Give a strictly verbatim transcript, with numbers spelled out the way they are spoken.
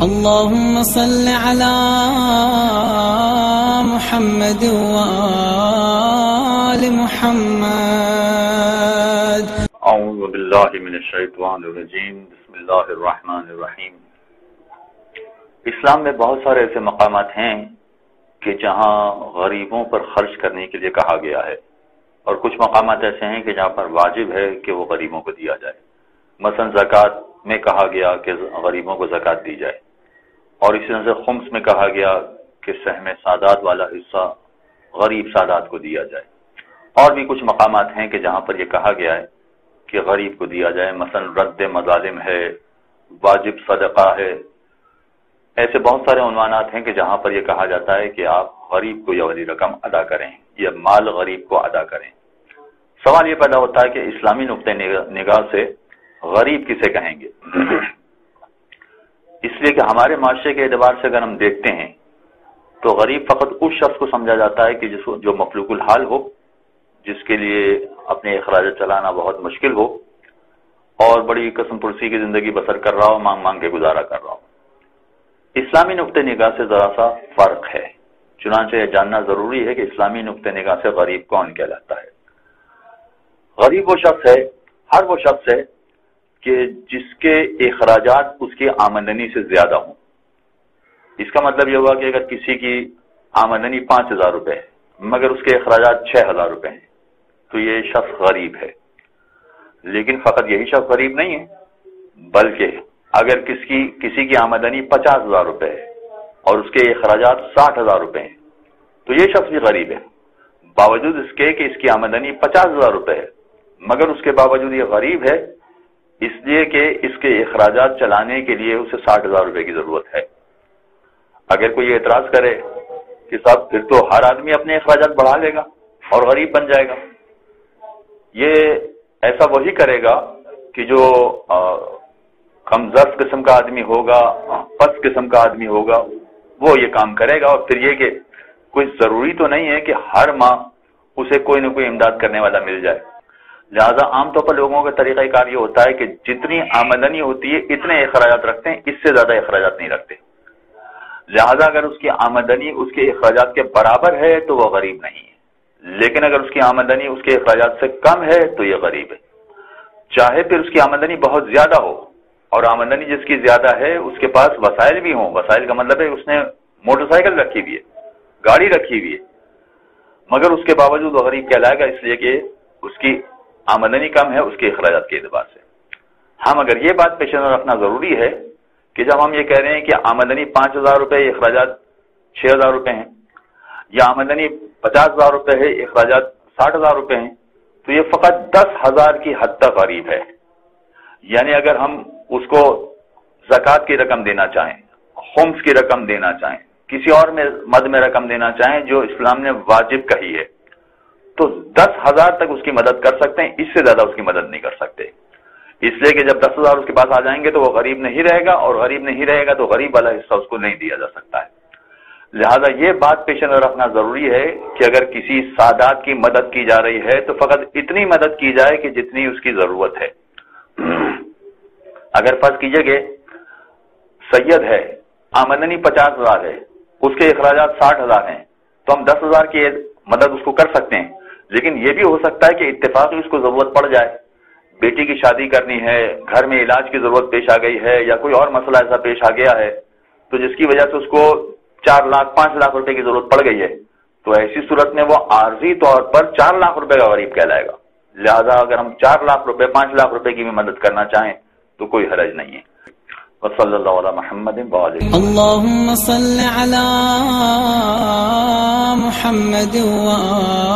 اللهم صل على محمد وآل محمد. اعوذ باللہ من الشیطان الرجیم. بسم اللہ الرحمن الرحیم. اسلام میں بہت سارے ایسے مقامات ہیں کہ جہاں غریبوں پر خرچ کرنے کے لیے کہا گیا ہے، اور کچھ مقامات ایسے ہیں کہ جہاں پر واجب ہے کہ وہ غریبوں کو دیا جائے. مثلا زکوٰۃ میں کہا گیا کہ غریبوں کو زکوٰۃ دی جائے، اور اسی طرح سے خمس میں کہا گیا کہ سہم سادات والا حصہ غریب سادات کو دیا جائے. اور بھی کچھ مقامات ہیں کہ جہاں پر یہ کہا گیا ہے کہ غریب کو دیا جائے، مثلا رد مظالم ہے، واجب صدقہ ہے. ایسے بہت سارے عنوانات ہیں کہ جہاں پر یہ کہا جاتا ہے کہ آپ غریب کو یہ والی رقم ادا کریں یا مال غریب کو ادا کریں. سوال یہ پیدا ہوتا ہے کہ اسلامی نقطۂ نگاہ سے غریب کسے کہیں گے؟ اس لیے کہ ہمارے معاشرے کے اعتبار سے اگر ہم دیکھتے ہیں تو غریب فقط اس شخص کو سمجھا جاتا ہے کہ جس جو مفلوک الحال ہو، جس کے لیے اپنے اخراجات چلانا بہت مشکل ہو اور بڑی قسم پرسی کی زندگی بسر کر رہا ہو، مانگ مانگ کے گزارا کر رہا ہو. اسلامی نقطۂ نگاہ سے ذرا سا فرق ہے، چنانچہ یہ جاننا ضروری ہے کہ اسلامی نقطۂ نگاہ سے غریب کون کہلاتا ہے. غریب وہ شخص ہے، ہر وہ شخص ہے کہ جس کے اخراجات اس کی آمدنی سے زیادہ ہوں. اس کا مطلب یہ ہوا کہ اگر کسی کی آمدنی پانچ ہزار روپے ہے مگر اس کے اخراجات چھ ہزار روپے ہیں تو یہ شخص غریب ہے. لیکن فقط یہی شخص غریب نہیں ہے، بلکہ اگر کس کی کسی کی آمدنی پچاس ہزار روپے ہے اور اس کے اخراجات ساٹھ ہزار روپے ہیں تو یہ شخص بھی غریب ہے. باوجود اس کے کہ اس کی آمدنی پچاس ہزار روپے ہے مگر اس کے باوجود یہ غریب ہے، اس لیے کہ اس کے اخراجات چلانے کے لیے اسے ساٹھ ہزار روپے کی ضرورت ہے. اگر کوئی اعتراض کرے کہ صاحب پھر تو ہر آدمی اپنے اخراجات بڑھا لے گا اور غریب بن جائے گا، یہ ایسا وہی کرے گا کہ جو کمزور قسم کا آدمی ہوگا، پست قسم کا آدمی ہوگا، وہ یہ کام کرے گا. اور پھر یہ کہ کوئی ضروری تو نہیں ہے کہ ہر ماہ اسے کوئی نہ کوئی امداد کرنے والا مل جائے. لہذا عام طور پر لوگوں کا طریقہ کار یہ ہوتا ہے کہ جتنی آمدنی ہوتی ہے اتنے اخراجات رکھتے ہیں، اس سے زیادہ اخراجات نہیں رکھتے. لہذا اگر اس کی آمدنی اس کے اخراجات کے برابر ہے تو وہ غریب نہیں ہے، لیکن اگر اس کی آمدنی اس کے اخراجات سے کم ہے تو یہ غریب ہے. چاہے پھر اس کی آمدنی بہت زیادہ ہو، اور آمدنی جس کی زیادہ ہے اس کے پاس وسائل بھی ہوں. وسائل کا مطلب ہے اس نے موٹر سائیکل رکھی ہوئی ہے، گاڑی رکھی ہوئی ہے، مگر اس کے باوجود وہ غریب کہلائے گا، اس لیے کہ اس کی آمدنی کم ہے اس کے اخراجات کے اعتبار سے. ہم اگر یہ بات پیش نظر رکھنا ضروری ہے کہ جب ہم یہ کہہ رہے ہیں کہ آمدنی پانچ ہزار روپے اخراجات چھ ہزار روپے ہیں، یا آمدنی پچاس ہزار روپے ہے اخراجات ساٹھ ہزار روپے ہیں، تو یہ فقط دس ہزار کی حد تک غریب ہے. یعنی اگر ہم اس کو زکوٰۃ کی رقم دینا چاہیں، خمس کی رقم دینا چاہیں، کسی اور میں مد میں رقم دینا چاہیں جو اسلام نے واجب کہی ہے، تو دس ہزار تک اس کی مدد کر سکتے ہیں، اس سے زیادہ اس کی مدد نہیں کر سکتے. اس لیے کہ جب دس ہزار اس کے پاس آ جائیں گے تو وہ غریب نہیں رہے گا، اور غریب نہیں رہے گا تو غریب والا حصہ اس کو نہیں دیا جا سکتا ہے. لہذا یہ بات پیش نظر رکھنا ضروری ہے کہ اگر کسی سادات کی مدد کی جا رہی ہے تو فقط اتنی مدد کی جائے کہ جتنی اس کی ضرورت ہے. اگر فرض کیجئے کہ سید ہے، آمدنی پچاس ہزار ہے، اس کے اخراجات ساٹھ ہزار ہیں، تو ہم دس ہزار کی مدد اس کو کر سکتے ہیں. لیکن یہ بھی ہو سکتا ہے کہ اتفاقی اس کو ضرورت پڑ جائے، بیٹی کی شادی کرنی ہے، گھر میں علاج کی ضرورت پیش آ گئی ہے، یا کوئی اور مسئلہ ایسا پیش آ گیا ہے تو جس کی وجہ سے اس کو چار لاکھ پانچ لاکھ روپے کی ضرورت پڑ گئی ہے، تو ایسی صورت میں وہ عارضی طور پر چار لاکھ روپے کا غریب کہلائے گا. لہذا اگر ہم چار لاکھ روپے پانچ لاکھ روپے کی بھی مدد کرنا چاہیں تو کوئی حرج نہیں ہے. وصلی اللہ علی محمد وآلہ. اللهم صل على محمد وآلہ